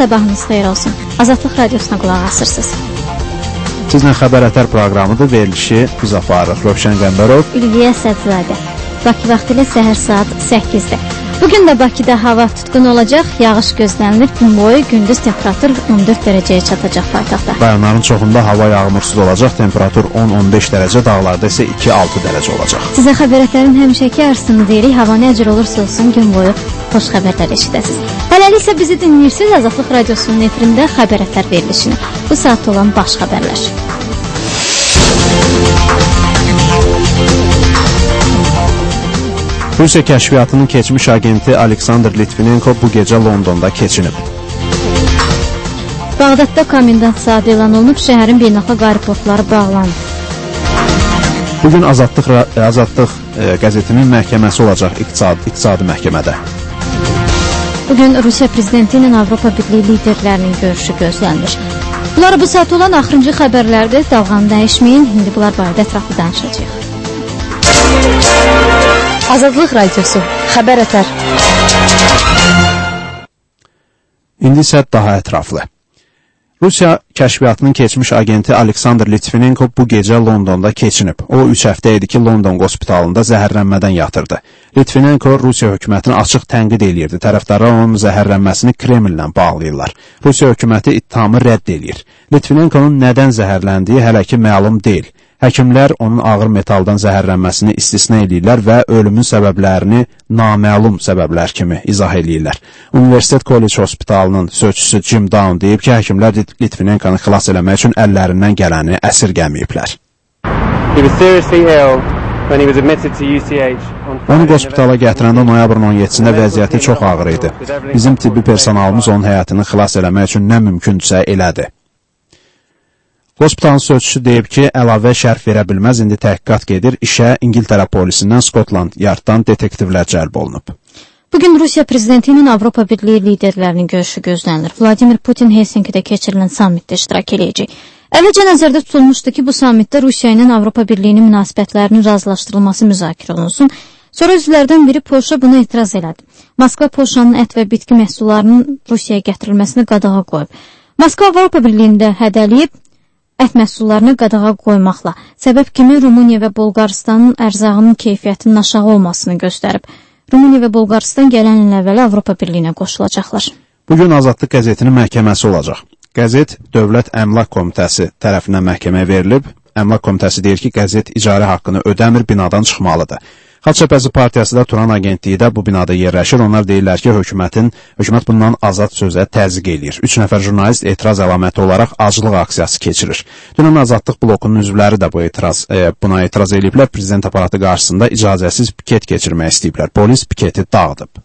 sabahınız xeyir olsun. Azadlıq Radiosuna qulaq asırsınız. Sizlə Xəbər Ətər proqramıdır, verilişi biz aparırıq. Rövşən Qəmbərov, Ülviyə Sədzadə. Bakı vaxtı ilə səhər saat 8-də. Bugün də Bakıda hava tutqun olacaq, yağış gözlənilir. Gün boyu gündüz temperatur 14 dərəcəyə çatacaq paytaxtda. Rayonların çoxunda hava yağmursuz olacaq, temperatur 10-15 dərəcə, dağlarda isə 2-6 dərəcə olacaq. Sizə Xəbər Ətərin həmişəki arzusunu deyirik, hava nə cür olursa olsun gün boyu xoş xəbərlər eşidəsiniz. Hələlik isə bizi dinləyirsiniz Azadlıq Radiosunun efirində Xəbər Ətər verilişini. Bu saatda olan baş xəbərlər. Rusiya kəşfiyyatının keçmiş agenti Aleksandr Litvinenko bu gecə Londonda keçinib. Bağdadda komendant saat elan olunub, şəhərin beynəlxalq aeroportları bağlanıb. Bugün Azadlıq qəzetinin məhkəməsi olacaq iqtisadi məhkəmədə. Bugün Rusiya prezidenti ilə Avropa Birliyi liderlərinin görüşü gözlənilir. Bunlar bu saat olan axırıncı xəbərlərdir. Dalğanı dəyişməyin, indi bunlar barədə ətraflı danışacağıq. Azadlıq Radiosu, Xəbər Ətər. İndi isə daha ətraflı. Rusiya kəşfiyyatının keçmiş agenti Aleksandr Litvinenko bu gecə Londonda keçinib. O 3 həftə idi ki, London hospitalında zəhərlənmədən yatırdı. Litvinenko Rusiya hökumətini açıq tənqid eləyirdi. Tərəfdarlar onun zəhərlənməsini Kremllə bağlayırlar. Rusiya hökuməti ittihamı rədd eləyir. Litvinenkonun nədən zəhərləndiyi hələ ki məlum deyil. Həkimlər onun ağır metaldan zəhərlənməsini istisna edirlər və ölümün səbəblərini naməlum səbəblər kimi izah edirlər. Universitet College Hospitalının sözçüsü Jim Down deyib ki, həkimlər Litvinenkonu xilas eləmək üçün əllərindən gələni əsirgəməyiblər. Onu hospitala gətirəndə noyabrın 17-də vəziyyəti çox ağır idi. Bizim tibbi personalımız onun həyatını xilas eləmək üçün nə mümkündürsə elədi. Hospitalın sözçüsü deyib ki, əlavə şərh verə bilməz, indi təhqiqat gedir, işə İngiltərə polisindən Skotland Yarddan detektivlər cəlb olunub. Bugün Rusiya prezidenti ilə Avropa Birliyi liderlərinin görüşü gözlənilir. Vladimir Putin Helsinkidə keçirilən sammitdə iştirak edəcək. Əvvəlcə nəzərdə tutulmuşdu ki, bu sammitdə Rusiya ilə Avropa Birliyinin münasibətlərinin razılaşdırılması müzakirə olunsun. Sonra üzvlərdən biri Polşa buna etiraz elədi. Moskva Polşanın ət və bitki məhsullarının Rusiyaya gətirilməsinə qadağa qoyub. Moskva Avropa Birliyində hədələyib, ət məhsullarına qadağa qoymaqla səbəb kimi Rumıniya və Bolqarıstanın ərzağının keyfiyyətinin aşağı olmasını göstərib. Rumıniya və Bolqarıstan gələn il əvvəli Avropa Birliyinə qoşulacaqlar. Bugün Azadlıq qəzetinin məhkəməsi olacaq. Qəzet Dövlət Əmlak Komitəsi tərəfindən məhkəməyə verilib. Əmlak Komitəsi deyir ki, qəzet icarə haqqını ödəmir, binadan çıxmalıdır. Xalq Cəbhəsi Partiyası da Turan agentliyi də bu binada yerləşir. Onlar deyirlər ki, hökumət bundan azad sözə təzyiq eləyir. 3 nəfər jurnalist etiraz əlaməti olaraq aclıq aksiyası keçirir. Dünən Azadlıq blokunun üzvləri də buna etiraz eləyiblər. Prezident aparatı qarşısında icazəsiz piket keçirmək istəyiblər. Polis piketi dağıdıb.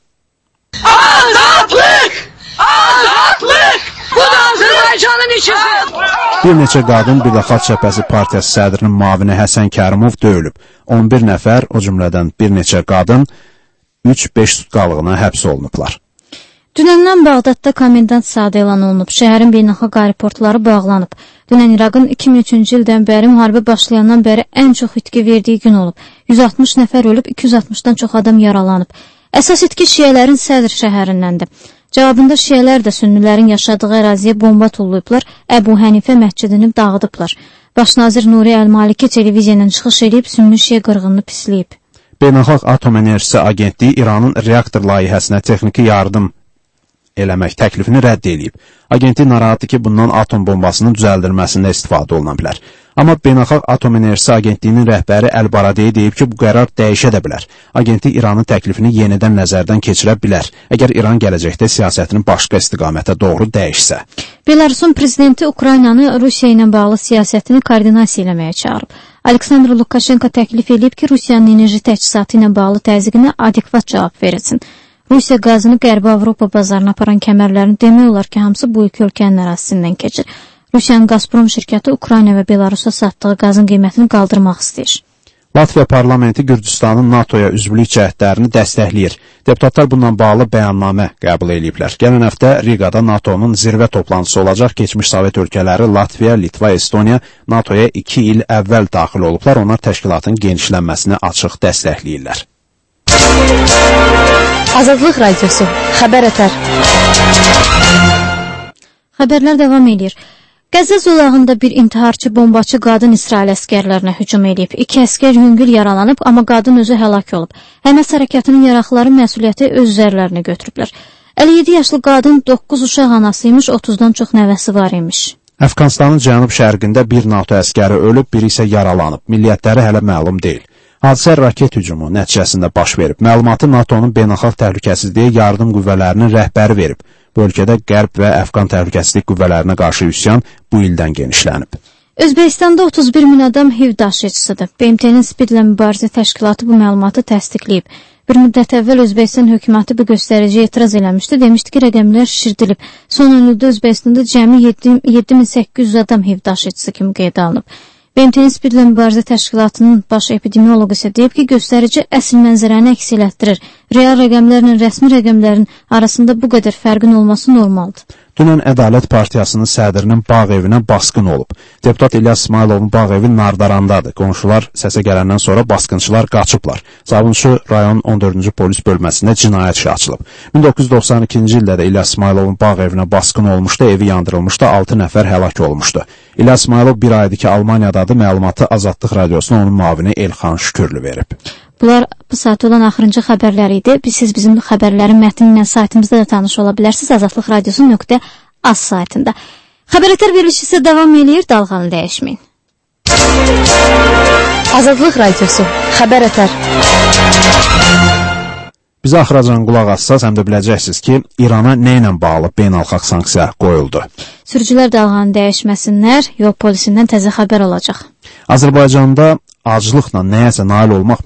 Azadlıq! Azadlıq! Bu da Azərbaycanın içidir! Bir neçə qadın, bir də Xalq Cəbhəsi Partiyası sədrinin müavini Həsən Kərimov döyülüb. 11 nəfər, o cümlədən bir neçə qadın 3-5 sutqalığına həbs olunublar. Dünəndən Bağdadda komendant saat elan olunub, şəhərin beynəlxalq aeroportları bağlanıb. Dünən İraqın 2003-cü ildən bəri müharibə başlayandan bəri ən çox itki verdiyi gün olub. 160 nəfər ölüb, 260-dan çox adam yaralanıb. Əsas itki şiələrin Sədr şəhərindəndir. Cavabında şiələr də sünnilərin yaşadığı əraziyə bomba tullayıblar, Əbu Hənifə məscidini dağıdıblar. Baş nazir Nuri Əl-Maliki televiziyadan çıxış edib, sünni şiə qırğınını pisləyib. Beynəlxalq Atom Enerjisi Agentliyi İranın reaktor layihəsinə texniki yardım eləmək təklifini rədd edib. Agentlik narahatdır ki, bundan atom bombasının düzəldilməsində istifadə oluna bilər. Amma Beynəlxalq Atom Enerjisi Agentliyinin rəhbəri Əl-Baradei deyib ki, bu qərar dəyişə də bilər. Agentlik İranın təklifini yenidən nəzərdən keçirə bilər, əgər İran gələcəkdə siyasətini başqa istiqamətə doğru dəyişsə. Belarusun prezidenti Ukraynanı Rusiya ilə bağlı siyasətini koordinasiya eləməyə çağırıb. Aleksandr Lukashenko təklif edib ki, Rusiyanın enerji təchizatı ilə bağlı təzyiqinə adekvat cavab verilsin. Rusiya qazını Qərbi Avropa bazarına aparan kəmərlərini demək olar ki, hamısı bu iki ölkənin ərazisindən keçir. Rusiyanın Gazprom şirkəti Ukrayna və Belarusa satdığı qazın qiymətini qaldırmaq istəyir. Latviya parlamenti Gürcüstanın NATO-ya üzvlük cəhdlərini dəstəkləyir. Deputatlar bundan bağlı bəyannamə qəbul ediblər. Gələn həftə Rigada NATO-nun zirvə toplantısı olacaq. Keçmiş Sovet ölkələri Latviya, Litva, Estoniya NATO-ya 2 il əvvəl daxil olublar. Onlar təşkilatın genişlənməsini açıq dəstəkləyirlər. Azadlıq Radiosu, Xəbər Ətər. Xəbərlər davam edir. Qəzza zolağında bir intiharçı bombaçı qadın İsrail əskərlərinə hücum edib. 2 əskər yüngül yaralanıb, amma qadın özü həlak olub. Həmas hərəkatının yaraqları məsuliyyəti öz üzərlərinə götürüblər. 57 yaşlı qadın 9 uşaq anasıymış, 30-dan çox nəvəsi var imiş. Əfqanistanın cənub-şərqində bir NATO əskəri ölüb, biri isə yaralanıb. Milliyyətləri hələ məlum deyil. Hadisə raket hücumu nəticəsində baş verib. Məlumatı NATO-nun beynəlxalq təhlükəsizliyi yardım qüvvələrinin rəhbəri verib. Bu ölkədə Qərb və Əfqan təhlükəsizlik qüvvələrinə qarşı üsyan bu ildən genişlənib. Özbəkistanda 31 min adam HIV daşıyıcısıdır. BMT-nin SPID-lə mübarizə təşkilatı bu məlumatı təsdiqləyib. Bir müddət əvvəl Özbəkistan hökuməti bu göstəriciyə etiraz eləmişdi. Demişdi ki, rəqəmlər şişirdilib. Son ildə Özbəkistanda cəmi 7800 adam HIV daşıyıcısı kimi qeydə alınıb. BMT-nin SPID-lə mübarizə təşkilatının baş epidemiologu isə deyib ki, göstərici əsl mənzərəni əks elətdirir. Real rəqəmlərlə rəsmi rəqəmlərin arasında bu qədər fərqin olması normaldır. Dünən Ədalət Partiyasının sədrinin bağ evinə basqın olub. Deputat İlyas İsmayılovun bağ evi Nardarandadır. Qonşular səsə gələndən sonra basqınçılar qaçıblar. Sabunçu rayon 14-cü polis bölməsində cinayət işi açılıb. 1992-ci ildə də İlyas İsmayılovun bağ evinə basqın olmuşdu, evi yandırılmışdı, 6 nəfər həlak olmuşdu. İlyas İsmayılov bir aydır ki, Almaniyadadır, məlumatı Azadlıq Radiosuna onun müavini Elxan Şükürlü verib. Bunlar bu saat olan axırıncı xəbərlər idi. Siz bizim xəbərlərin mətni ilə saytımızda da tanış ola bilərsiniz. azadlıqradiosu.az saytında. Xəbərlər verilişi davam edir. Dalğanı dəyişməyin. Azadlıq Radiosu. Xəbər ətər. Bizə axıracan qulaq assaz, həm də biləcəksiniz ki, İrana nə ilə bağlı beynəlxalq sanksiya qoyuldu. Sürücülər dalğanı dəyişməsinlər, yol polisindən təzə xəbər olacaq. Azərbaycanda aclıqla nəyəsə nail olmaq